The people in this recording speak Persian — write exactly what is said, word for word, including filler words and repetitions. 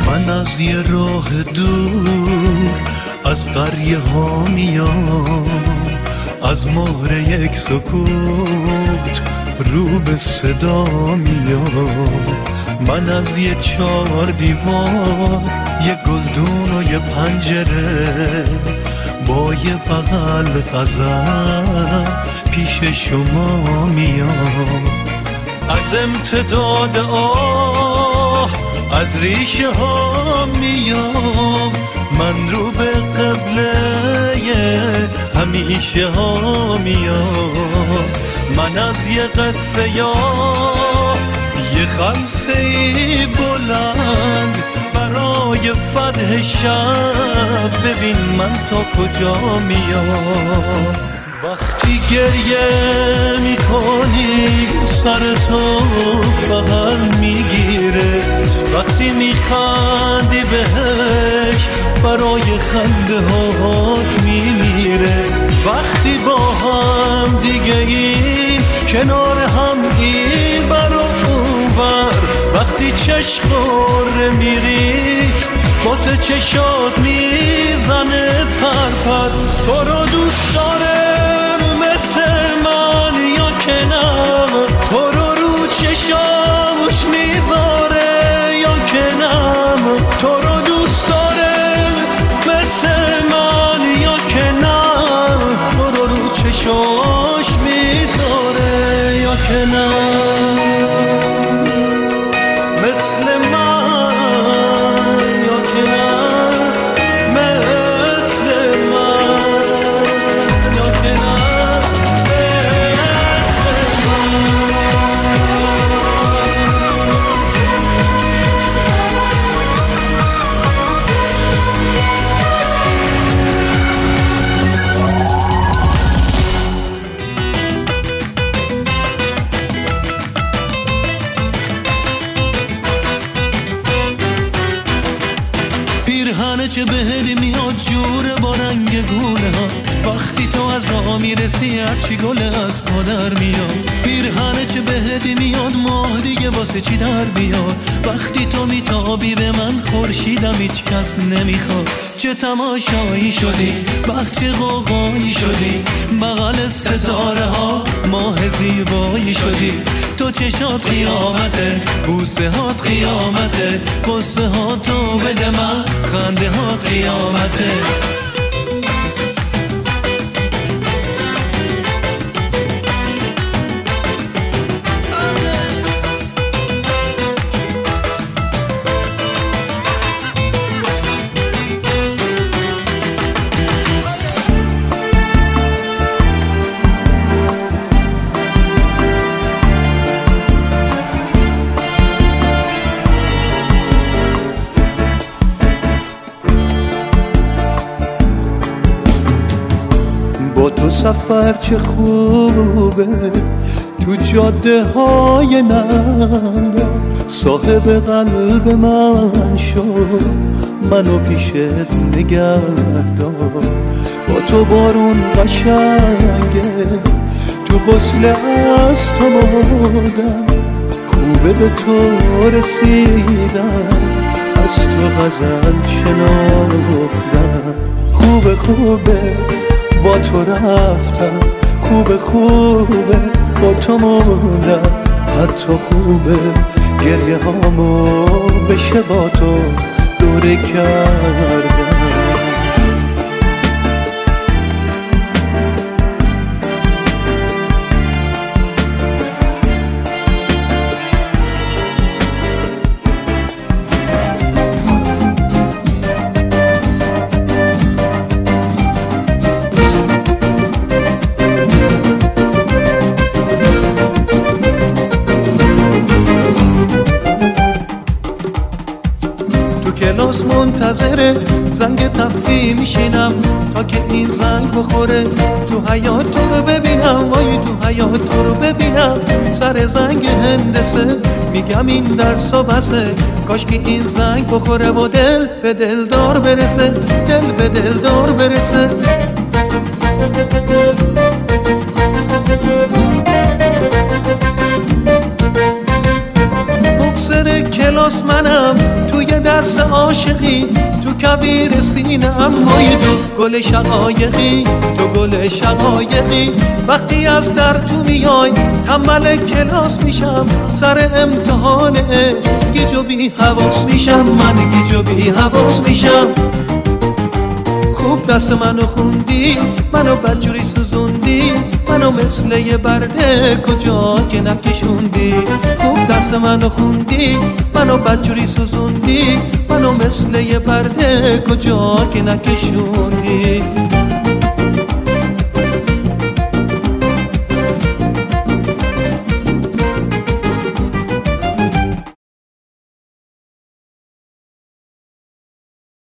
من از یه راه دور از قریه ها میام، از مهر یک سکوت رو به صدا میام. من از یه چار دیوار، یه گلدون و یه پنجره، با یه بغل غزل پیش شما میام. از امتداد آه از ریشه ها میام، من رو به قبله همیشه ها میام. من از یه قصه یا یه خلسه بلند برای فتح شب، ببین من تا کجا میام. وقتی گریه میکنی سرتو بغل میگیره، وقتی میخندی بهش برای خنده هات میمیره. وقتی با هم دیگه این کنار هم این بر و اون بر، وقتی چشخوره میری واسه چشات میزنه پرپر. تو رو دوست دارم مثل من یا که نه، تو رو رو چشامش میذاره یا که نه، تو رو دوست دارم مثل من یا که نه، تو رو رو چشاش میذاره یا که نه. مثل من یا که نه، مثل من یا که نه، مثل من. پیرهنه چه بهت میاد جوره با رنگ گونه ها، وقتی تو از راه میرسی هرچی گله از پادر میاد. پیرهنه چه بهت میاد ماه دیگه واسه چی در بیاد، وقتی تو میتابی به من خورشیدم هیچ کس نمیخواد. چه تماشایی شدی وقت چه قوقایی شدی، بغل ستاره ها ماه زیبایی شدی. تو چشات قیامته، بوسه هات قیامته، قصه ها تو بده من، خنده هات قیامته. با تو سفر چه خوبه، تو جاده های ننده، صاحب قلب من شو، منو پیشت نگهدار. با تو بارون قشنگه، تو غسل از تو مردم، خوبه به تو رسیدم، از تو غزل شنافتم. خوبه خوبه با تو رفتم، خوبه خوبه با تو موندم، حتی خوبه گریه هامو بشه با تو دوره کردم. کلاس منتظره زنگ تفریح میشینم تا که این زنگ بخوره، تو حیات تو رو ببینم، وای تو حیات تو رو ببینم. سر زنگ هندسه میگم این درس و بسه، کاش که این زنگ بخوره و دل به دلدار برسه، دل به دلدار برسه. مبصر کلاس منم، توی درس عاشقی، تو کویر سینه امای تو گل شقایقی، تو گل شقایقی. وقتی از در تو میای تنبل کلاس میشم، سر امتحان گیج و بی حواس میشم، من گیج و بی حواس میشم. خوب دست منو خوندی، منو بدجوری سوزوندی، منو مثل یه برده کجا که نکشوندی. خوب دست منو خوندی، منو بدجوری سوزوندی، منو مثل یه برده کجا که نکشوندی.